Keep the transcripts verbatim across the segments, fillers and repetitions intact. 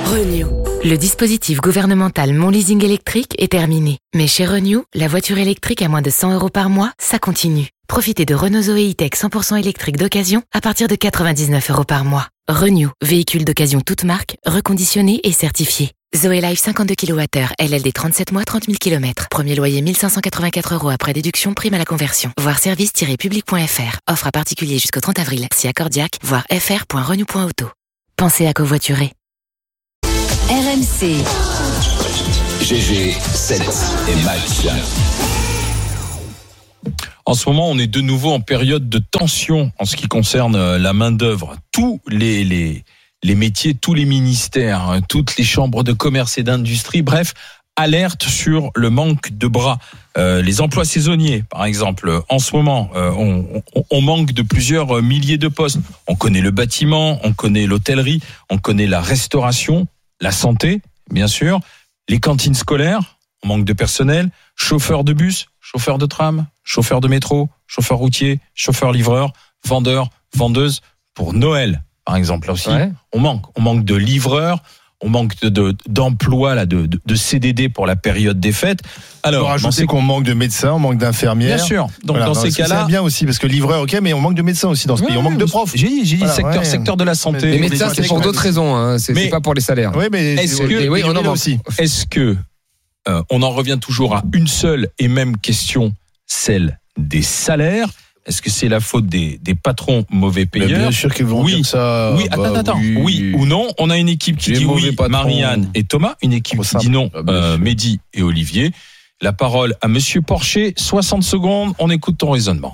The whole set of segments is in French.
Renew. Le dispositif gouvernemental Mon Leasing électrique est terminé. Mais chez Renew, la voiture électrique à moins de cent euros par mois, ça continue. Profitez de Renault Zoé E-Tech cent pour cent électrique d'occasion à partir de quatre-vingt-dix-neuf euros par mois. Renew, véhicule d'occasion toute marque, reconditionné et certifié. Zoé Life cinquante-deux kilowattheures, L L D trente-sept mois, trente mille kilomètres. Premier loyer mille cinq cent quatre-vingt-quatre euros après déduction, prime à la conversion. Voir service tiret public point f r. Offre à particulier jusqu'au trente avril. Si accordiaque, voir f r point renew point auto. Pensez à covoiturer. R M C. G G sept et match. En ce moment, on est de nouveau en période de tension en ce qui concerne la main-d'œuvre. Tous les, les, les métiers, tous les ministères, toutes les chambres de commerce et d'industrie, bref, alerte sur le manque de bras. Euh, les emplois saisonniers, par exemple, en ce moment, euh, on, on, on manque de plusieurs milliers de postes. On connaît le bâtiment, on connaît l'hôtellerie, on connaît la restauration, la santé, bien sûr, les cantines scolaires, on manque de personnel, chauffeurs de bus, chauffeurs de tram, chauffeurs de métro, chauffeurs routiers, chauffeurs livreurs, vendeurs, vendeuses. Pour Noël, par exemple, là aussi, ouais. on manque. On manque de livreurs, on manque de, de, d'emplois, là, de, de, de C D D pour la période des fêtes. Alors, on rajouter qu'on manque de médecins, on manque d'infirmières. Bien sûr. Donc, voilà, dans ces cas-là. C'est bien aussi, parce que livreur, ok, mais on manque de médecins aussi dans ce ouais, pays. On manque de profs. J'ai dit, j'ai dit voilà, secteur, ouais. secteur de la santé. Les médecins, c'est pour d'autres raisons, hein. C'est, mais, c'est pas pour les salaires. Oui, mais est-ce que, oui, on en aussi. Est-ce que, euh, on en revient toujours à une seule et même question, celle des salaires? Est-ce que c'est la faute des, des patrons mauvais payeurs? Mais bien sûr qu'ils vont oui. dire ça. Oui, attends, bah, attends. Oui. oui ou non? On a une équipe qui Les dit oui, patrons. Marianne et Thomas. Une équipe qui dit non, euh, Mehdi et Olivier. La parole à Monsieur Porcher. soixante secondes. On écoute ton raisonnement.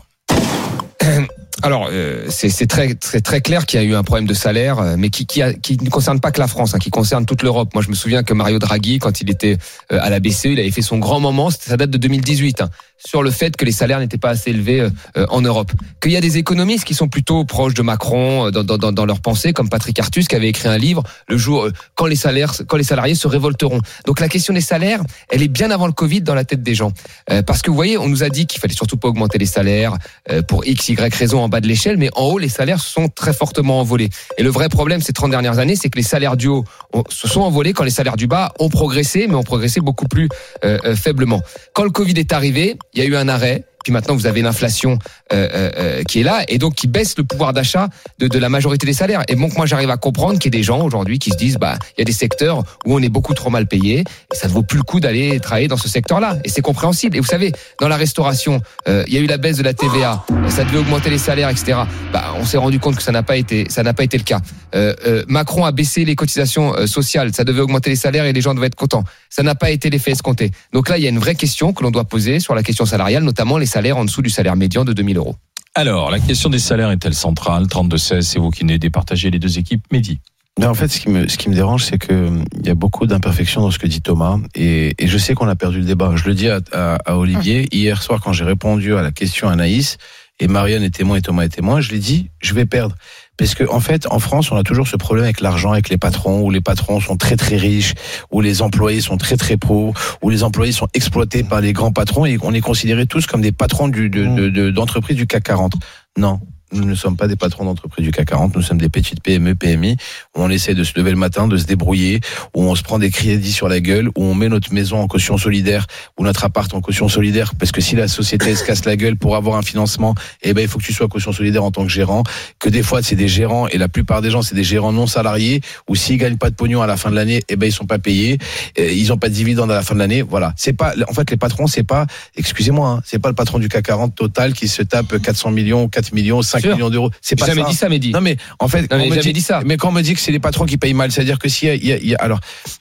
Alors, euh, c'est, c'est très, très, très clair qu'il y a eu un problème de salaire, mais qui, qui, a, qui ne concerne pas que la France, hein, qui concerne toute l'Europe. Moi, je me souviens que Mario Draghi, quand il était euh, à la B C E, il avait fait son grand moment, ça date de deux mille dix-huit, hein, sur le fait que les salaires n'étaient pas assez élevés euh, en Europe. Qu'il y a des économistes qui sont plutôt proches de Macron euh, dans, dans, dans leurs pensées, comme Patrick Artus, qui avait écrit un livre, le jour euh, quand les salaires, quand les salariés se révolteront. Donc la question des salaires, elle est bien avant le Covid dans la tête des gens, euh, parce que vous voyez, on nous a dit qu'il fallait surtout pas augmenter les salaires euh, pour X, Y raison en bas de l'échelle, mais en haut, les salaires se sont très fortement envolés. Et le vrai problème ces trente dernières années, c'est que les salaires du haut ont, se sont envolés quand les salaires du bas ont progressé, mais ont progressé beaucoup plus euh, euh, faiblement. Quand le Covid est arrivé, il y a eu un arrêt. Puis maintenant, vous avez l'inflation euh, euh, qui est là et donc qui baisse le pouvoir d'achat de, de la majorité des salaires. Et donc, moi, j'arrive à comprendre qu'il y a des gens aujourd'hui qui se disent, bah, il y a des secteurs où on est beaucoup trop mal payé et ça ne vaut plus le coup d'aller travailler dans ce secteur-là. Et c'est compréhensible. Et vous savez, dans la restauration, euh, il y a eu la baisse de la T V A, ça devait augmenter les salaires, et cetera. Bah, on s'est rendu compte que ça n'a pas été, ça n'a pas été le cas. Euh, euh, Macron a baissé les cotisations euh, sociales, ça devait augmenter les salaires et les gens devaient être contents. Ça n'a pas été l'effet escompté. Donc là, il y a une vraie question que l'on doit poser sur la question salariale, notamment les salaires en dessous du salaire médian de deux mille euros. Alors, la question des salaires est-elle centrale? trente-deux seize, c'est vous qui venez départager les deux équipes. Mehdi. Non, en fait, ce qui me, ce qui me dérange, c'est que il y a beaucoup d'imperfections dans ce que dit Thomas, et, et je sais qu'on a perdu le débat. Je le dis à, à, à Olivier, hier soir, quand j'ai répondu à la question à Anaïs, et Marianne est témoin et Thomas est témoin, je lui ai dit, je vais perdre. Parce que, en fait, en France, on a toujours ce problème avec l'argent, avec les patrons, où les patrons sont très très riches, où les employés sont très très pauvres, où les employés sont exploités par les grands patrons, et on est considérés tous comme des patrons du, de, de, de, d'entreprises du C A C quarante. Non. Nous ne sommes pas des patrons d'entreprise du C A C quarante, nous sommes des petites P M E, P M I, où on essaie de se lever le matin, de se débrouiller, où on se prend des crédits sur la gueule, où on met notre maison en caution solidaire, ou notre appart en caution solidaire, parce que si la société se casse la gueule pour avoir un financement, eh ben, il faut que tu sois caution solidaire en tant que gérant, que des fois c'est des gérants, et la plupart des gens c'est des gérants non salariés, où s'ils gagnent pas de pognon à la fin de l'année, eh ben, ils sont pas payés, ils ont pas de dividendes à la fin de l'année, voilà. C'est pas, en fait, les patrons, c'est pas, excusez-moi, hein, c'est pas le patron du C A C quarante total qui se tape quatre cents millions, quatre millions, cinq millions d'euros. C'est pas jamais ça. dit ça, Mehdi. Non, mais en fait, non, mais, on me dit, dit ça. mais quand on me dit que c'est les patrons qui payent mal, c'est-à-dire que s'il y a, il y a, il y a, alors,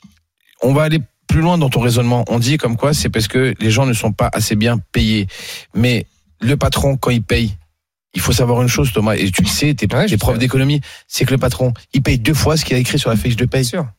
on va aller plus loin dans ton raisonnement. On dit comme quoi c'est parce que les gens ne sont pas assez bien payés. Mais le patron, quand il paye, il faut savoir une chose, Thomas, et tu le sais, t'es, ouais, t'es prof d'économie, c'est que le patron, il paye deux fois ce qu'il a écrit sur la fiche de paye. Sûr.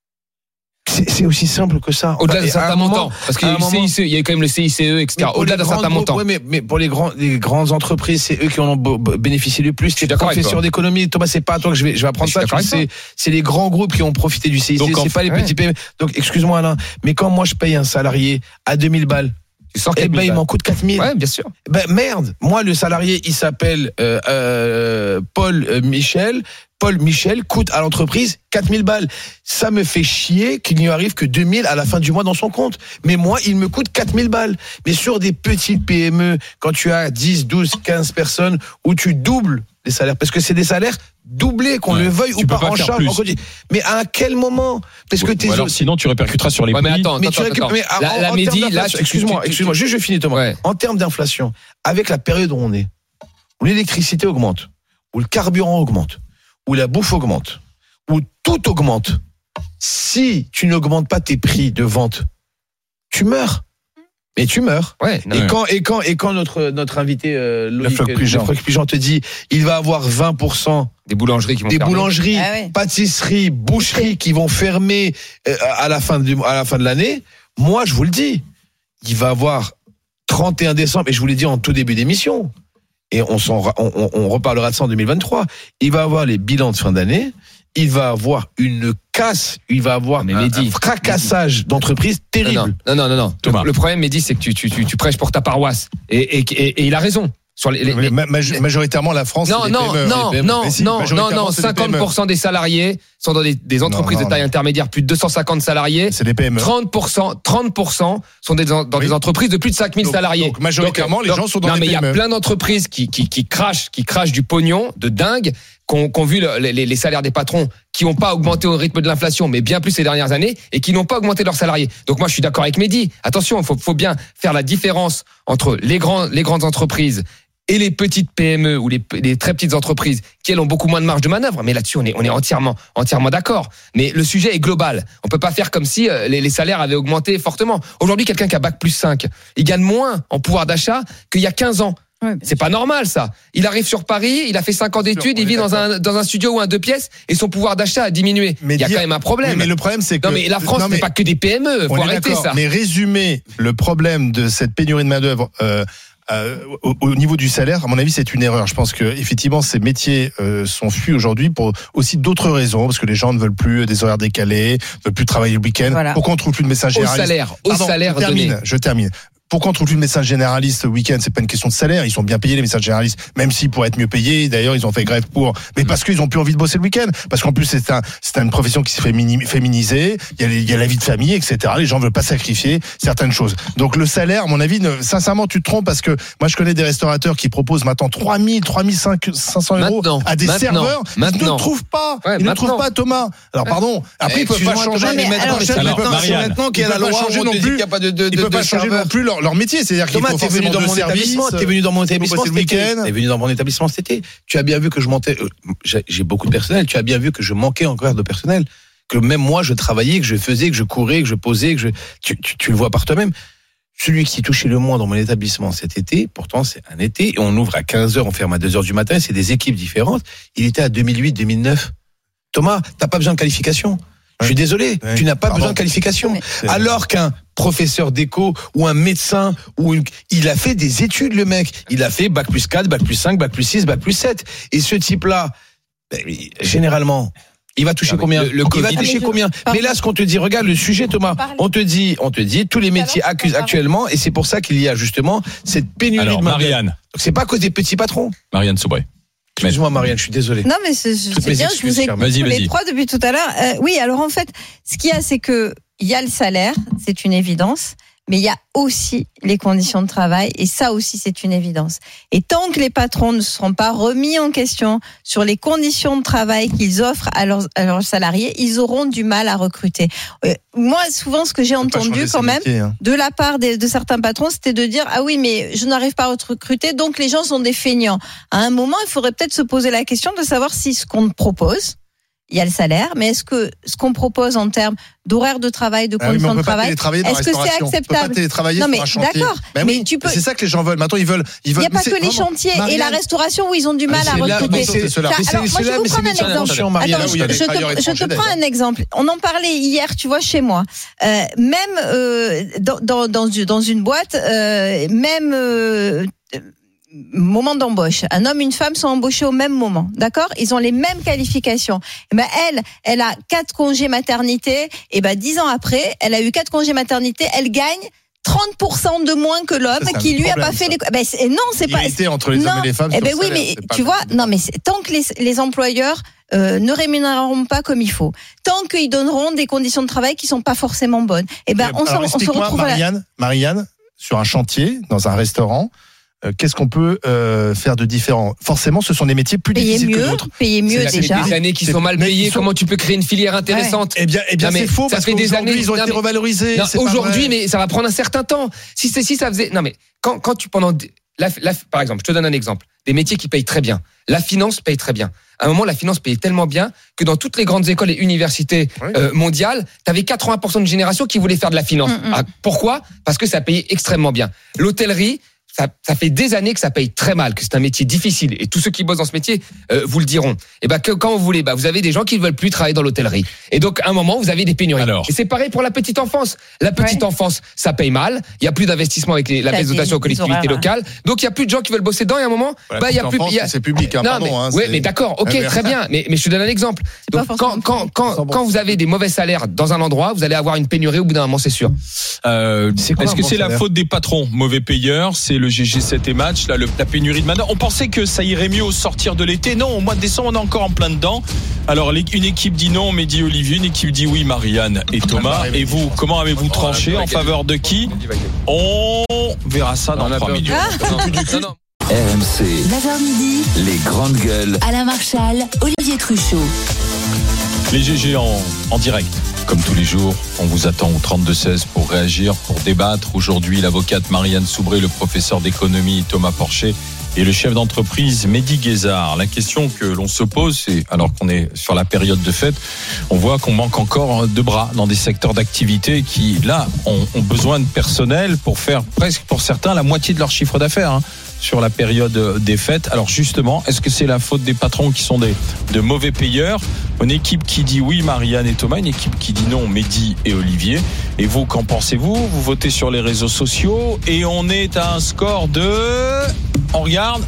C'est, c'est aussi simple que ça. Au-delà enfin, d'un certain montant. Parce qu'il y a eu le C I C E, il y a eu quand même le C I C E, et cetera. Au-delà d'un certain montant. Oui, mais, mais pour les, grands, les grandes entreprises, c'est eux qui en ont bénéficié le plus. C'est le professeur d'économie. Thomas, c'est pas à toi que je vais, je vais apprendre ça. C'est, c'est les grands groupes qui ont profité du C I C E. Donc, c'est pas les petits P M E. Donc, excuse-moi, Alain. Mais quand moi, je paye un salarié à deux mille balles, Tu sors Eh quatre mille ben, il balles. m'en coûte quatre mille. Ouais, bien sûr. Ben, merde. Moi, le salarié, il s'appelle, euh, euh, Paul euh, Michel. Paul Michel coûte à l'entreprise quatre mille balles. Ça me fait chier qu'il n'y arrive que deux mille à la fin du mois dans son compte. Mais moi, il me coûte quatre mille balles. Mais sur des petites P M E, quand tu as dix, douze, quinze personnes, où tu doubles les salaires, parce que c'est des salaires doublés, qu'on Ouais. le veuille Tu ou peux pas, pas en faire charge. plus. en quotidien. Mais à quel moment? Parce que tes Ou alors, autres- sinon, tu répercuteras sur les Ouais, mais prix. attends, mais attends, tu récupères, attends. mais en- La, en- la en Mehdi, termes là, d'inflation- tu- excuse-moi, tu- tu- excuse-moi, juste je finis Thomas. Ouais. En termes d'inflation, avec la période où on est, où l'électricité augmente, où le carburant augmente, où la bouffe augmente, où tout augmente, si tu n'augmentes pas tes prix de vente, tu meurs. Mais tu meurs. Ouais, non, Et Ouais. quand et quand et quand notre notre invité euh, Loïc Floc Prigent. Floc Prigent te dit, il va avoir vingt pour cent des boulangeries qui vont des fermer. boulangeries, Ah ouais. pâtisseries, boucheries qui vont fermer euh, à la fin du, à la fin de l'année. Moi, je vous le dis, il va avoir trente et un décembre, et je vous l'ai dit en tout début d'émission, et on, s'en, ra- on, on, on reparlera de ça en deux mille vingt-trois. Il va avoir les bilans de fin d'année, il va avoir une casse, il va avoir Mais un, Mehdi, un fracassage d'entreprise terrible. Non, non, non, non, non. Thomas. Le, le problème, Mehdi, c'est que tu, tu, tu, tu prêches pour ta paroisse. Et, et, et, et il a raison. Sur les, les- Mais ma- maj- majoritairement, la France. Non, c'est des non, P M E. non, Les P M E. non, Mais si, non, non, majoritairement, non, c'est des P M E. cinquante pour cent des salariés sont dans des, des entreprises Non, non, de taille non. intermédiaire, plus de deux cent cinquante salariés. C'est des P M E. trente pour cent, trente pour cent sont des, dans Oui. des entreprises de plus de cinq mille Donc- salariés. donc, majoritairement, les gens sont dans non, des mais il y a P M E. plein d'entreprises qui, qui, qui crachent, qui crachent du pognon de dingue, qui ont, qui ont vu le- les, les salaires des patrons qui n'ont pas augmenté au rythme de l'inflation, mais bien plus ces dernières années, et qui n'ont pas augmenté leurs salariés. Donc moi, je suis d'accord avec Mehdi. Attention, il faut, faut bien faire la différence entre les grands, les grandes entreprises et les petites P M E ou les, les très petites entreprises qui elles ont beaucoup moins de marge de manœuvre. Mais là-dessus, on est, on est entièrement, entièrement d'accord. Mais le sujet est global. On peut pas faire comme si euh, les, les salaires avaient augmenté fortement. Aujourd'hui, quelqu'un qui a bac plus cinq, il gagne moins en pouvoir d'achat qu'il y a quinze ans. Ouais, C'est pas normal, ça. Il arrive sur Paris, il a fait cinq ans d'études, on il est vit dans d'accord. un, dans un studio ou un deux pièces et son pouvoir d'achat a diminué. Mais il y a dire- quand même un problème. Oui, mais le problème, c'est que. Non, mais la France, Non, mais c'est pas que des P M E. Faut on est arrêter d'accord, ça. Mais résumer le problème de cette pénurie de main-d'œuvre. Euh, Euh, au, au niveau du salaire, à mon avis, c'est une erreur. Je pense que effectivement, ces métiers euh, sont fuis aujourd'hui pour aussi d'autres raisons, parce que les gens ne veulent plus des horaires décalés, ne veulent plus travailler le week-end. Voilà. Pourquoi on trouve plus de médecins Au généralistes salaire, au Pardon, salaire je termine, donné. je termine. Pourquoi on trouve plus de médecins généralistes le week-end? C'est pas une question de salaire. Ils sont bien payés, les médecins généralistes, même si pour être mieux payés, d'ailleurs, ils ont fait grève pour. Mais parce qu'ils ont plus envie de bosser le week-end. Parce qu'en plus, c'est un, c'est une profession qui se fait mini- féminiser. Il y a, les- il y a la vie de famille, et cetera. Les gens veulent pas sacrifier certaines choses. Donc, le salaire, à mon avis, ne, sincèrement, tu te trompes parce que moi, je connais des restaurateurs qui proposent maintenant trois mille, trois mille cinq cents euros Maintenant, à des maintenant, serveurs. Ils ne maintenant. trouvent pas. Ouais, ils ne maintenant. trouvent pas, Thomas. Alors, pardon. Après, ils peuvent pas Excuse-moi, changer. Thomas, mais mais alors, maintenant, alors, c'est Marianne, maintenant qu'il y a ils la peuvent loi, pas changer on non te dit plus. qu'il n'y a pas de, de, Ils de, peuvent pas de changer serveur. non plus leur, leur métier. C'est-à-dire qu'il Thomas, faut t'es venu forcément dans deux mon services. établissement, t'es venu dans mon établissement bosser le cet été. week-end. T'es venu dans mon établissement cet été. Tu as bien vu que je montais, euh, j'ai j'ai beaucoup de personnel, tu as bien vu que je manquais encore de personnel. Que même moi, je travaillais, que je faisais, que je courais, que je posais, que je, tu, tu, tu le vois par toi-même. Celui qui touchait le moins dans mon établissement cet été, pourtant c'est un été, et on ouvre à quinze heures, on ferme à deux heures du matin, c'est des équipes différentes. Il était à deux mille huit, deux mille neuf. Thomas, t'as pas besoin de qualification. Je suis désolé, Ouais. tu n'as pas Pardon. besoin de qualification. C'est- Alors qu'un professeur d'éco ou un médecin, ou une- il a fait des études, le mec. Il a fait bac plus quatre, bac plus cinq, bac plus six, bac plus sept. Et ce type-là, ben, généralement, il va toucher Ah, mais combien le- le Il va Covid- toucher Ah, mais combien je- Mais là, ce qu'on te dit, regarde le sujet, Thomas. Parlez. On te dit, on te dit, tous les Tout à métiers l'heure, accusent on parle. actuellement, et c'est pour ça qu'il y a justement cette pénurie Alors, de main. Marianne, Donc, c'est pas à cause des petits patrons. Marianne Sobré. Excuse-moi, Marianne, je suis désolé. Non, mais c'est c'est Toutes mes bien, je excuses, vous ai Charles. Vas-y, tous vas-y. les trois depuis tout à l'heure. Euh, oui, alors en fait, ce qu'il y a, c'est que il y a le salaire, c'est une évidence, mais il y a aussi les conditions de travail, et ça aussi, c'est une évidence. Et tant que les patrons ne seront pas remis en question sur les conditions de travail qu'ils offrent à leurs, à leurs salariés, ils auront du mal à recruter. Euh, moi, souvent, ce que j'ai On peut pas entendu changer quand ces même, métiers, hein. de la part des- de certains patrons, c'était de dire ah oui, mais je n'arrive pas à recruter, donc les gens sont des feignants. À un moment, il faudrait peut-être se poser la question de savoir si ce qu'on propose, il y a le salaire, mais est-ce que ce qu'on propose en termes d'horaire de travail, de Ah oui, mais conditions on de peut pas travail, télétravailler dans la est-ce que c'est restauration. On peut acceptable pas télétravailler Non, sur mais un chantier. d'accord, Ben mais oui, tu peux- C'est ça que les gens veulent. Maintenant, ils veulent. Ils il veulent. n'y a pas mais que c'est- les vraiment, chantiers et la Marianne, restauration où ils ont du mal Ah, à c'est là- recruter. mais c'est- c'est là. Ça, Mais c'est- alors, moi, c'est je là- vous mais prends c'est un métier exemple. d'attention, Marianne. Attends, Là où il y a je, des je travailleurs te, je te étrangers, prends un d'ailleurs. exemple. On en parlait hier, tu vois, chez moi. Euh, même euh, dans, dans, dans, dans une boîte, euh, même euh, moment d'embauche, un homme, une femme sont embauchés au même moment, d'accord? Ils ont les mêmes qualifications. Et ben elle, elle a quatre congés maternité. Et ben dix ans après, elle a eu quatre congés maternité. Elle gagne trente pour cent de moins que l'homme Ça, c'est qui un lui a problème, pas fait ça. les. Ben, c'est- non, c'est pas. Égalité entre les non. hommes et les femmes. Eh sur ben le oui, salaire, mais c'est pas tu le vois, même non, mais c'est- tant que les, les employeurs euh, ne rémunéreront pas comme il faut, tant qu'ils donneront des conditions de travail qui sont pas forcément bonnes, eh ben on, Alors, s'en- on se explique-moi, retrouve à la. Marianne, Marianne, sur un chantier, dans un restaurant, euh, qu'est-ce qu'on peut euh, faire de différent? Forcément, ce sont des métiers plus Payer difficiles que mieux, d'autres. payer mieux C'est déjà. des années qui C'est- sont mal mais payées. ils sont- Comment tu peux créer une filière intéressante? Eh bien, eh bien Non, mais c'est faux ça parce fait des qu'aujourd'hui, années- ils ont non, été mais- revalorisés. Non, c'est pas aujourd'hui, vrai. mais ça va prendre un certain temps. Si c'est si ça faisait, non mais quand quand tu pendant la, la- par exemple, je te donne un exemple, des métiers qui payent très bien. La finance paye très bien. À un moment, la finance payait tellement bien que dans toutes les grandes écoles et universités Oui. euh, mondiales, tu avais quatre-vingts pour cent de génération qui voulait faire de la finance. Mm, mm. Ah, pourquoi? Parce que ça payait extrêmement bien. L'hôtellerie, ça, ça fait des années que ça paye très mal, que c'est un métier difficile. Et tous ceux qui bossent dans ce métier euh, vous le diront. Et ben que, quand vous voulez, bah, vous avez des gens qui ne veulent plus travailler dans l'hôtellerie. Et donc, à un moment, vous avez des pénuries. Alors. Et c'est pareil pour la petite enfance. La petite Ouais. enfance, ça paye mal. Il y a plus d'investissement avec les, la T'as baisse de des- dotation aux des collectivités horaires, locales. Donc, il y a plus de gens qui veulent bosser dedans. Et à un moment, Voilà, bah, il y a petite plus. enfance, il y a- c'est public, hein, non, pardon, mais, hein, ouais, c'est- mais d'accord, ok, Ouais, mais- très bien. Mais, mais je te donne un exemple. pas Donc, forcément quand, quand, quand, public. quand vous avez des mauvais salaires dans un endroit, vous allez avoir une pénurie au bout d'un moment, c'est sûr. Euh, C'est quoi Est-ce un que bon c'est la salaire faute des patrons, mauvais payeurs? C'est le G G sept et match, là, le, la pénurie de main. On pensait que ça irait mieux au sortir de l'été. Non, au mois de décembre, on est encore en plein dedans. Alors, les- une équipe dit non, mais dit Olivier. Une équipe dit oui, Marianne et Thomas. Et vous, comment avez-vous tranché? En faveur de qui? On verra ça dans On a trois peur du- minutes. Non, non. R M C, neuf heures midi, les grandes gueules. Alain Marchal, Olivier Truchot. Les G G en, en direct. Comme tous les jours, on vous attend au trente-deux seize pour réagir, pour débattre. Aujourd'hui, l'avocate Marianne Soubré, le professeur d'économie Thomas Porcher et le chef d'entreprise Mehdi Guézard. La question que l'on se pose, c'est, alors qu'on est sur la période de fête, on voit qu'on manque encore de bras dans des secteurs d'activité qui, là, ont, ont besoin de personnel pour faire presque, pour certains, la moitié de leur chiffre d'affaires, hein, sur la période des fêtes. Alors justement, est-ce que c'est la faute des patrons qui sont des de mauvais payeurs? Une équipe qui dit oui, Marianne et Thomas, une équipe qui dit non, Mehdi et Olivier. Et vous, qu'en pensez-vous? Vous votez sur les réseaux sociaux et on est à un score de... On regarde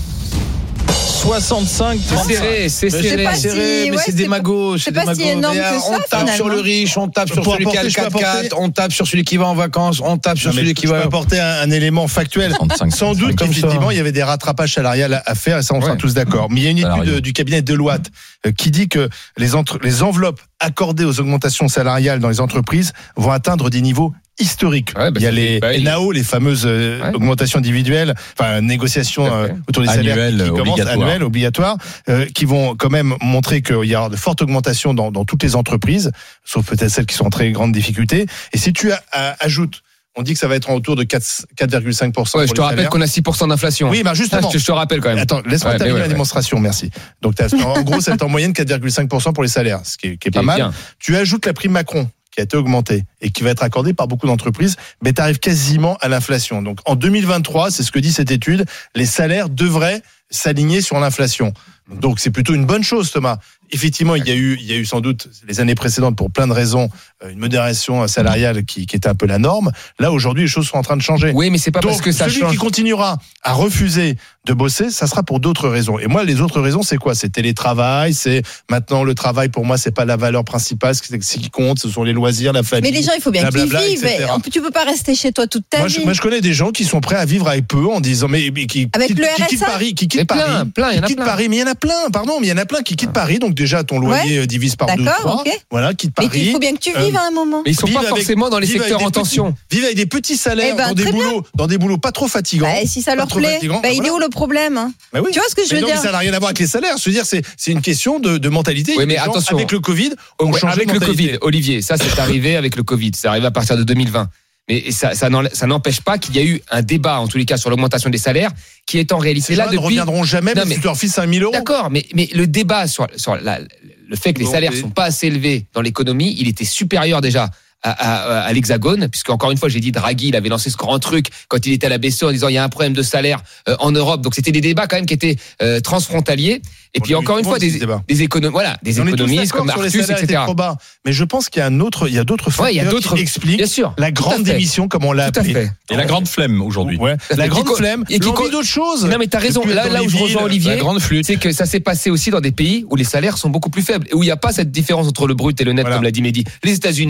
soixante-cinq C'est trente-cinq. serré, c'est Mais serré. pas c'est si- serré, mais ouais, c'est c'est des pas- magos. c'est des pas si magos. énorme Mais, que euh, ça, on tape finalement. sur le riche, on tape sur Pour celui qui a le apporter, je peux quatre-quatre, apporter- on tape sur celui qui va en vacances, on tape sur Non, mais celui je- qui je peux va. apporter un, un élément factuel. trente-cinq, Sans doute comme qu'effectivement, ça. il y avait des rattrapages salariales à faire, et ça, on sera Ouais. tous d'accord. Mais il y a une Salariaux. étude euh, du cabinet Deloitte euh, qui dit que les, entre, les enveloppes accordées aux augmentations salariales dans les entreprises vont atteindre des niveaux historiques. Ouais, bah, il y a c'est- les bah, il- N A O, les fameuses euh, Ouais. augmentations individuelles, enfin négociations Tout à fait. euh, autour des salaires Annuelles, qui, qui commencent, obligatoires. annuelles, obligatoires, euh, qui vont quand même montrer qu'il y aura de fortes augmentations dans, dans toutes les entreprises, sauf peut-être celles qui sont en très grande difficulté. Et si tu a- a- ajoutes, on dit que ça va être en autour de quatre virgule cinq pour cent. Ouais, je pour te les rappelle salaires. qu'on a six pour cent d'inflation. Oui, bah justement. Ah, je, te- je te rappelle quand même. Attends, laisse-moi Ouais, terminer mais ouais, la ouais. démonstration, merci. Donc, t'as- en gros, ça va être en moyenne quatre virgule cinq pour cent pour les salaires, ce qui est, qui est pas C'est mal. bien. Tu ajoutes la prime Macron, qui a été augmentée et qui va être accordée par beaucoup d'entreprises, mais tu arrives quasiment à l'inflation. Donc, en deux mille vingt-trois, c'est ce que dit cette étude, les salaires devraient s'aligner sur l'inflation. Donc, c'est plutôt une bonne chose, Thomas. Effectivement, il y a eu, il y a eu sans doute les années précédentes, pour plein de raisons, une modération salariale qui, qui était un peu la norme. Là, aujourd'hui, les choses sont en train de changer. Oui, mais c'est pas Donc, parce que ça celui change. qui continuera à refuser de bosser, ça sera pour d'autres raisons. Et moi, les autres raisons, c'est quoi? C'est télétravail, c'est maintenant le travail, pour moi, c'est pas la valeur principale, c'est ce qui compte, ce sont les loisirs, la famille. Mais les gens, il faut bien qu'ils blablabla, vivent. et cetera. Tu peux pas rester chez toi toute ta Moi vie. je, moi, je connais des gens qui sont prêts à vivre avec peu en disant, mais, mais qui, Avec qui, le qui R S A? quittent Paris, qui Mais quittent plein, Paris, plein, il y en a qui quittent plein. Paris, mais il y en a plein, pardon, mais il y en a plein qui quittent Paris, donc déjà ton loyer euh, divise par deux, D'accord, trois, ok. voilà, quitte Mais Paris. il faut bien que tu vives Euh, à un moment. Mais ils sont Vive pas avec- forcément dans les vive avec secteurs des en petits- tension. Vivent avec des petits salaires Eh ben, dans des très bien. boulots, dans des boulots pas trop fatigants. Bah, et si ça pas leur trop plaît, fatigants, bah, bah, il est voilà. où le problème hein Bah oui. Tu vois ce que je Mais veux non, mais dire ça n'a rien à voir avec les salaires. Je veux dire, c'est c'est une question de, de mentalité. Oui, mais Les gens, attention. avec le Covid, on Ouais, change avec de le mentalité. Covid, Olivier, ça c'est arrivé avec le Covid, c'est arrivé à partir de deux mille vingt. Mais ça, ça n'en- ça n'empêche pas qu'il y a eu un débat, en tous les cas, sur l'augmentation des salaires, qui est en réalité Ces là gens ne depuis. reviendront jamais, Non, même mais- si tu leur files cinq mille euros. D'accord, mais, mais le débat sur, sur la- le fait que les Bon, salaires mais- sont pas assez élevés dans l'économie, il était supérieur déjà à, à, à l'Hexagone, puisque encore une fois, j'ai dit Draghi, il avait lancé ce grand truc quand il était à la B C E en disant il y a un problème de salaire euh, en Europe. Donc c'était des débats quand même qui étaient euh, transfrontaliers. Et On puis a eu encore une tout fois, le monde, des, ces débats. des économistes, voilà, des On est tous économistes d'accord comme sur les Artus, salaires étaient et cetera. trop bas. Mais je pense qu'il y a un autre, il y a d'autres Ouais, il y a facteurs d'autres- qui expliquent Bien sûr. la Tout à grande fait. démission, comme on l'a Tout à appelé. fait. Et la grande flemme aujourd'hui. Ouais. Parce La que grande qui co- flemme, et qui co- l'envie d'autre chose. Non mais t'as raison. De plus Là, être là dans où les je rejoins villes, Olivier, La grande flûte. c'est que ça s'est passé aussi dans des pays où les salaires sont beaucoup plus faibles et où il n'y a pas cette différence entre le brut et le net, Voilà. comme l'a dit Mehdi. Les États-Unis.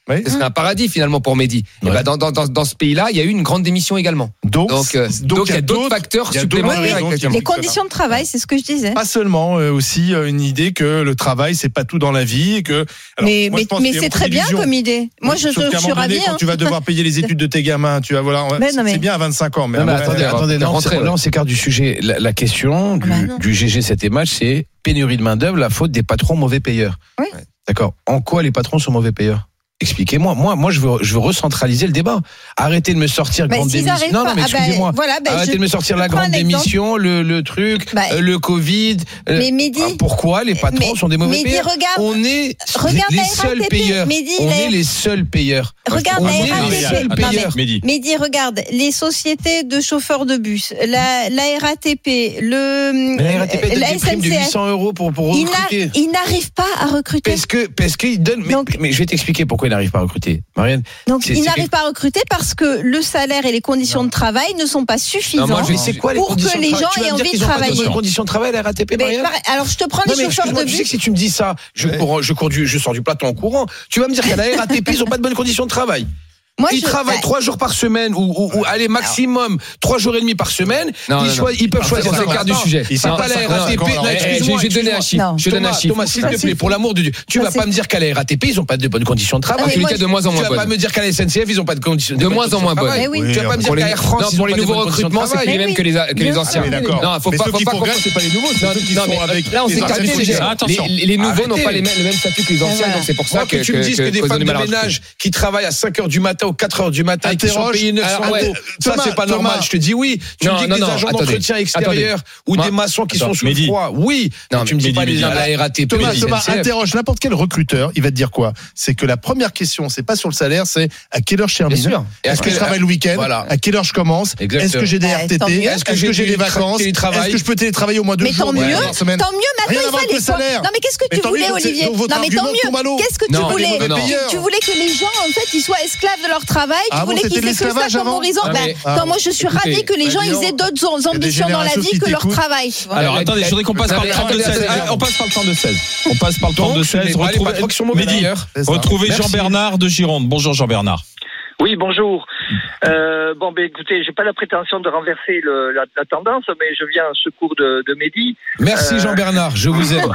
Oui. Ce serait un paradis finalement pour Mehdi. Ouais. Et ben dans, dans, dans, dans ce pays-là, il y a eu une grande démission également. Donc, Donc, euh, donc, il y a d'autres facteurs il y a d'autres supplémentaires. raisons qui exactement. Les conditions de travail, c'est ce que je disais. Pas seulement, euh, aussi euh, une idée que le travail c'est pas tout dans la vie et que. Alors, mais moi, mais, je pense mais qu'il y a c'est beaucoup très bien d'illusions. comme idée. Moi, Oui, je, sauf je, qu'à je un suis moment donné, ravie. quand hein. tu vas devoir payer les études de tes gamins, tu vas voilà, Mais c'est non, mais- c'est bien à vingt-cinq ans, mais, Non, mais après, attendez, euh, attendez, là, on, rentrer, là, ouais. on s'écarte du sujet. La, la question du, bah non. du G G sept et match, c'est pénurie de main-d'œuvre, la faute des patrons mauvais payeurs. Oui. D'accord. En quoi les patrons sont mauvais payeurs? Expliquez-moi. Moi, moi, je veux, je veux recentraliser le débat. Arrêtez de me sortir Bah, grande s'ils démission. arrivent Non, non, pas- mais ah bah, excusez-moi. voilà, bah, Arrêtez je- de me sortir je la prends grande un exemple. démission, le, le truc, Bah, euh, le Covid. euh, Mais Mehdi, ah, pourquoi les patrons mais- sont des mauvais Mehdi, payeurs? regarde- On est regarde les la seuls R A T P, payeurs. Mehdi, On la- est les seuls payeurs. regarde On la est les R A T P. seuls Non, mais- payeurs. Mehdi. Mehdi, regarde, les sociétés de chauffeurs de bus, la, la R A T P, le, Mais la R A T P donne la des primes de huit S N C F, cents euros pour, pour ils recruter. n'a- ils n'arrivent pas à recruter. Parce que, parce qu'ils donnent, mais, Donc- mais je vais t'expliquer pourquoi ils n'arrivent pas à recruter. Marianne. Donc, c'est- ils c'est n'arrivent quelque- pas à recruter parce que le salaire et les conditions de travail ne sont pas suffisants Non, moi, je- Mais c'est quoi les pour conditions que de les travail gens Tu vas aient me dire envie qu'ils de ont pas de bonnes travailler. conditions de travail à la R A T P, Mais Marianne? pareil, alors, je te prends Non, les mais chauffeurs excuse-moi, de tu sais bus. que si tu me dis ça, je, Ouais. cours, je, cours du, je sors du plateau en courant. Tu vas me dire qu'à la R A T P, ils ont pas de bonnes conditions de travail. Moi, Ils je- travaillent bah, trois jours par semaine ou, ou, ou allez maximum trois jours et demi par semaine. Non, ils, non, choi- non. ils peuvent Alors, choisir on leur s'écarte du temps. sujet. C'est Non, pas la ça, R A T P. non, Non, non, Eh, eh, excuse-moi, je vais te donner un excuse-moi. chiffre. Non. Je te donne un Thomas, chiffre. Thomas, s'il Ça, te c'est plaît, pour fou. l'amour de Dieu, tu Ça, vas c'est pas me dire qu'à la R A T P, ils ont pas de bonnes conditions de Ah, travail. mais En tous les moi, cas, de moins en Tu moins vas pas bonnes. me dire qu'à la S N C F, ils ont pas de conditions De bonnes moins en conditions moins de travail. bonnes. Eh oui. Tu vas pas me dire Pour les, qu'à Air France, non, ils pour ont les pas de nouveaux bonnes conditions de recrutements, c'est travail. plus les mêmes Mais que les, que les bien anciens. Ah, mais d'accord. Non, faut mais pas, ceux faut qui pas progressent, c'est pas les nouveaux, c'est Non, ceux qui non, sont mais avec. là, on les s'écarte anciens du sujet. fonctionnaires. Attention. Les, les nouveaux n'ont Arrêtez. pas les mêmes, le même statut que les anciens, voilà. donc c'est pour ça Moi, que, que tu me dises que des qu'ils ont femmes du de mal à recruter. ménage qui travaillent à cinq heures du matin ou quatre heures du matin et qui sont Interroge. payés neuf cents Alors, ouais. euros, ça Thomas, c'est pas Thomas. normal, je te dis oui. Tu Non, me dis que non, des non, agents attendez. d'entretien extérieur ou Moi- des maçons qui Attends, sont sous Mehdi. le froid, oui. Non, Mais tu me mais dis pas Mehdi, les Mehdi. à la R A T P, Thomas, les Thomas, S N C F. interroge n'importe quel recruteur, il va te dire quoi? C'est que la première question, c'est pas sur le salaire, c'est à quelle heure je termine? Bien sûr. Et à Est-ce que quelle je travaille le week-end? Voilà. À quelle heure je commence? Exactement. Est-ce que j'ai des Bah, R T tant T? mieux. Est-ce que j'ai des vacances? télétravail Est-ce que je peux télétravailler au moins deux Mais jours tant deux mieux, jours par semaine? tant mieux. Maintenant, Rien à il voir fallait avec le quoi salaire. Non, mais qu'est-ce que Mais tu tant voulais, mieux, c'est- Olivier donc votre Non, mais tant argument tombe à l'eau. mieux. Qu'est-ce que tu Non, voulais les mauvais Tu- payeurs. Tu voulais que les gens, en fait, ils soient esclaves de leur travail. Tu Ah bon, voulais c'était qu'ils de aient que ça l'esclavage comme avant horizon. Ah, Ben, mais- attends, moi, je suis écoutez, ravie que les bah, gens dis ils donc, aient d'autres y a des ambitions dans la générations vie qui que leur t'écoutent. travail. tu vois. Alors Ouais, attendez, je voudrais qu'on passe non, par le mais trente-deux attendez, seize. attendez, Ah, on passe par le trente-deux seize. On passe par le trente-deux seize. Les Retrouvez, patrons qui sont mauvais Mehdi, payeurs. C'est ça. retrouvez Merci. Jean-Bernard de Gironde. Bonjour Jean-Bernard. Oui, bonjour. Euh, bon, ben écoutez, j'ai pas la prétention de renverser le, la, la tendance, mais je viens en secours de, de Mehdi. Merci Euh, Jean-Bernard, je vous aime.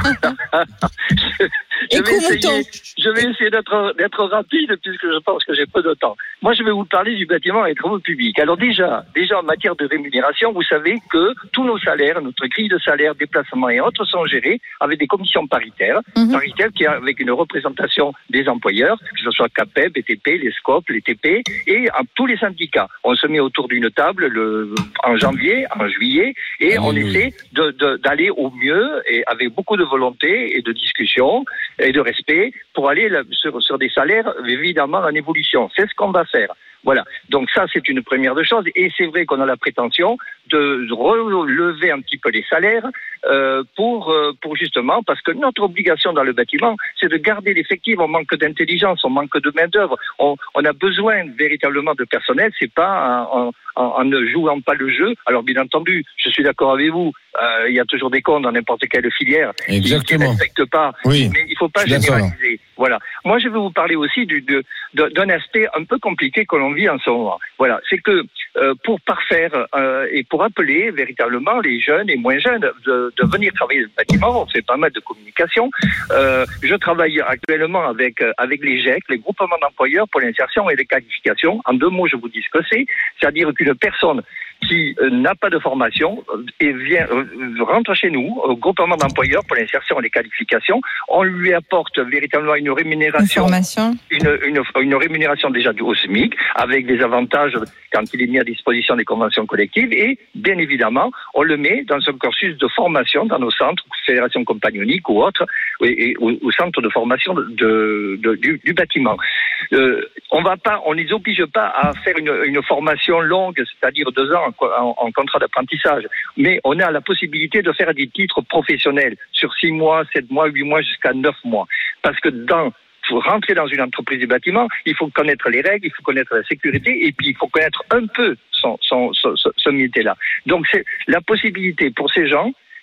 je, Et vais Coucou, essayer, je vais essayer d'être, d'être rapide puisque je pense que j'ai peu de temps. Moi, je vais vous parler du bâtiment et des travaux publics. Alors déjà, déjà en matière de rémunération, vous savez que tous nos salaires, notre grille de salaire, déplacement et autres sont gérés avec des commissions paritaires, Mhm. paritaires qui avec une représentation des employeurs, que ce soit C A P E B, B T P, les SCOP, les T P et à tous les syndicats. On se met autour d'une table le, en janvier, en juillet, et Ah, on oui, oui. essaie de, de, d'aller au mieux et avec beaucoup de volonté et de discussion et de respect pour aller là, sur, sur des salaires évidemment en évolution. C'est ce qu'on va faire. Voilà. Donc ça, c'est une première de choses. Et c'est vrai qu'on a la prétention de relever un petit peu les salaires euh, pour euh, pour justement parce que notre obligation dans le bâtiment, c'est de garder l'effectif. On manque d'intelligence, on manque de main d'œuvre. On, on a besoin véritablement de personnel. C'est pas en, en, en ne jouant pas le jeu. Alors bien entendu, je suis d'accord avec vous. Euh, il y a toujours des cons dans n'importe quelle filière qui ne Exactement. respectent pas. Oui. Mais il faut pas Je suis d'accord. généraliser. Voilà. Moi, je vais vous parler aussi du, de, de, d'un aspect un peu compliqué que l'on vit en ce moment. Voilà. C'est que euh, pour parfaire euh, et pour appeler véritablement les jeunes et moins jeunes de, de venir travailler dans le bâtiment, on fait pas mal de communication. Euh, je travaille actuellement avec euh, avec les G E C, les groupements d'employeurs pour l'insertion et les qualifications. En deux mots, je vous dis ce que c'est. C'est-à-dire qu'une personne qui euh, n'a pas de formation euh, et vient euh, rentre chez nous au groupement d'employeurs pour l'insertion et les qualifications, on lui apporte véritablement une rémunération, Information. une, une, une rémunération déjà du au SMIC avec des avantages quand il est mis à disposition des conventions collectives et bien évidemment on le met dans un cursus de formation dans nos centres, fédérations compagnoniques ou autres, et, et au, au centre de formation de, de, du, du bâtiment. Euh, on va pas, on les oblige pas à faire une, une formation longue, c'est-à-dire deux ans en, en contrat d'apprentissage, mais on a la possibilité de faire des titres professionnels sur six mois, sept mois, huit mois, jusqu'à neuf mois. Parce que dans pour rentrer dans une entreprise du bâtiment, il faut connaître les règles, il faut connaître la sécurité, et puis il faut connaître un peu son, son, son, ce métier-là. Donc c'est la possibilité pour ces gens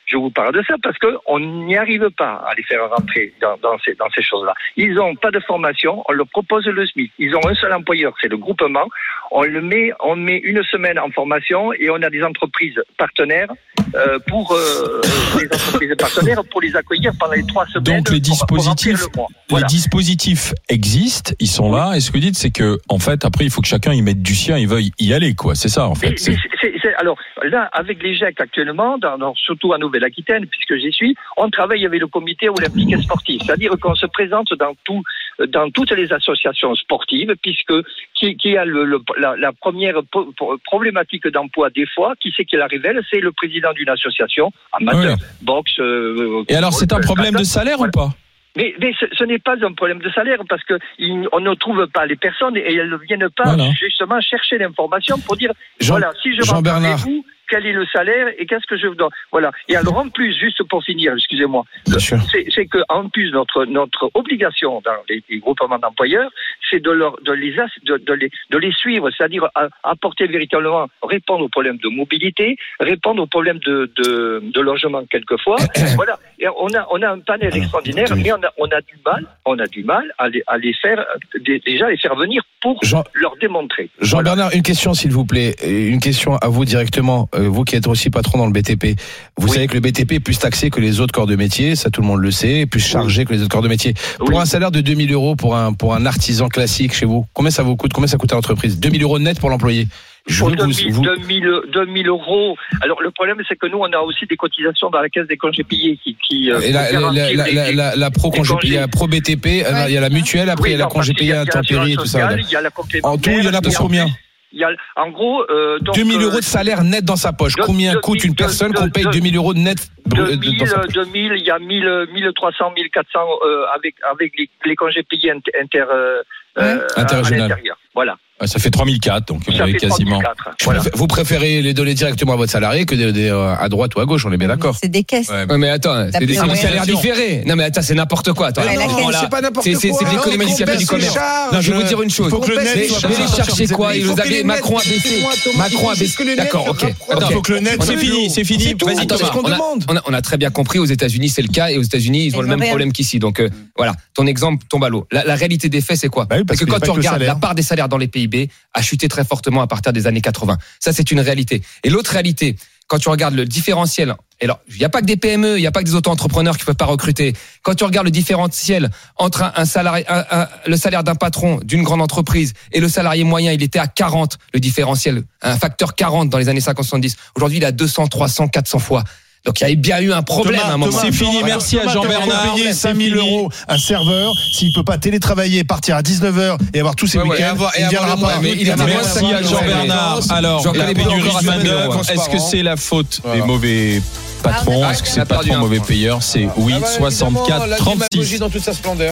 je vous parle de ça parce que on n'y arrive pas à les faire rentrer dans, dans ces, dans ces choses-là. Ils ont pas de formation, on leur propose le SMIC. Ils ont un seul employeur, c'est le groupement. On le met, on met une semaine en formation et on a des entreprises partenaires euh, pour euh, les entreprises partenaires pour les accueillir pendant les trois semaines. Donc les pour, dispositifs, pour le mois. les Voilà. dispositifs existent, ils sont là. Et ce que vous dites, c'est que en fait, après, il faut que chacun y mette du sien, il veuille y aller, quoi. C'est ça, en fait. Mais, C'est... mais c'est, c'est, alors là, avec les G E C actuellement, dans, dans, surtout en Nouvelle-Aquitaine, puisque j'y suis, on travaille avec le comité olympique et sportif. C'est-à-dire qu'on se présente dans tout, dans toutes les associations sportives, puisque qui, qui a le, le, la, la première po- problématique d'emploi des fois, qui c'est qui la révèle, c'est le président d'une association amateur, Ouais. boxe. Euh, Et alors, c'est un euh, problème de salaire voilà. ou pas? Mais, mais ce, ce n'est pas un problème de salaire parce que il, on ne trouve pas les personnes et elles ne viennent pas Voilà. justement chercher l'information pour dire Jean- voilà, si je rentre Jean-Bernard. avec vous, quel est le salaire et qu'est-ce que je vous donne. Voilà. Et alors en plus, juste pour finir, excusez-moi, Bien sûr. c'est, c'est que en plus notre notre obligation dans les, les groupements d'employeurs, c'est de leur de les ass- de, de les de les suivre, c'est-à-dire à, apporter véritablement répondre aux problèmes de mobilité, répondre aux problèmes de de, de logement quelquefois. Voilà. Et on a on a un panel extraordinaire, mais on a on a du mal, on a du mal à les à les faire déjà les faire venir pour Jean- leur démontrer. Jean-Bernard, une question s'il vous plaît, une question à vous directement, euh, vous qui êtes aussi patron dans le B T P. Vous Oui. savez que le B T P est plus taxé que les autres corps de métier, ça tout le monde le sait, plus chargé que les autres corps de métier. Oui. Pour un salaire de deux mille euros pour un pour un artisan classique chez vous, combien ça vous coûte? Combien ça coûte à l'entreprise? deux mille euros net pour l'employé. Je Pour veux que vous, deux mille, vous- deux mille, deux mille euros. Alors le problème c'est que nous on a aussi des cotisations dans la caisse des congés payés qui qui euh, et la, la, garantissent la, les- la, la, la pro les congé congés. payé, il y a pro B T P, euh, il y a la mutuelle, après il y a la non, congé parce qu'il y payé a- il y a intempéries et tout ça. l'assurance sociale, il y a la En tout, il y en a pour complémentaire, combien? il y a, en gros, euh, donc, deux mille euros euh, de salaire net dans sa poche. de- Combien de- coûte une de- personne de- qu'on paye de- deux mille euros net deux euh, mille, dans sa poche? deux mille, il y a mille, mille trois cents, mille quatre cents euh, avec avec les, les congés payés inter, inter euh, euh, à Interrégional. l'intérieur. Voilà. Ah, ça fait trois mille quatre, donc Ça oui, fait quasiment. trois mille quatre. Je Voilà. préfère- Vous préférez les donner directement à votre salarié que des, des, euh, à droite ou à gauche, on est bien d'accord. C'est des caisses. Ouais. Ouais, mais attends, c'est des, plus c'est des rien. salaires différés. Non, mais attends, c'est n'importe quoi. Attends, Ouais, la attends, caisse, là, c'est pas n'importe c'est- c'est- quoi. c'est de l'économie Non, du qu'on capital du baisse les commerce. charges. Non, je vais vous dire une chose. faut que le net Mais soit je vais les pas- chercher quoi? Ils faut nous que avaient, les Macron a nets- baissé. laissez-moi, Thomas, Macron a c'est baissé. ce que les nets D'accord, se ok. rapprochent. Attends, Il faut que le net on a- C'est fini, c'est fini. C'est tout. Vas-y, Attends, Thomas. c'est ce qu'on on a, demande. on a- on a très bien compris, aux États-Unis c'est le cas, et aux États-Unis ils ont Ils le ont même rien. problème qu'ici. Donc euh, voilà, ton exemple tombe à l'eau. La, la réalité des faits c'est quoi? Bah oui, parce C'est que qu'il y a quand pas tu que le regardes, salaire. la part des salaires dans les P I B a chuté très fortement à partir des années quatre-vingts. Ça c'est une réalité. Et l'autre réalité, quand tu regardes le différentiel, et alors il n'y a pas que des P M E, il n'y a pas que des auto-entrepreneurs qui ne peuvent pas recruter. Quand tu regardes le différentiel entre un, un salarié, un- un- le salaire d'un patron d'une grande entreprise et le salarié moyen, il était à quarante, le différentiel, un facteur quarante dans les années cinquante soixante-dix. Aujourd'hui, il est à deux cents, trois cents, quatre cents fois. Donc il y avait bien eu un problème Thomas, à un moment. Thomas, C'est fini, Thomas, merci à Thomas, Jean-Bernard. Il faut payer C'est cinq mille fini. euros un serveur s'il peut pas télétravailler, partir à dix-neuf heures et avoir tous ses Ouais, ouais, week-ends. et avoir- et il avoir viendra le pas. mois, mais il est a- moins Merci cinq à mille Jean-Bernard. euros. Alors, J'en la connais pas pénurie encore à de cinq mille euros. main-d'œuvre, est-ce que c'est la faute des Voilà. mauvais patrons? Ah, Est-ce que on c'est a perdu patrons un mauvais point. payeurs? C'est oui, Ah bah, soixante-quatre évidemment, la démagogie trente-six. dans toute sa splendeur.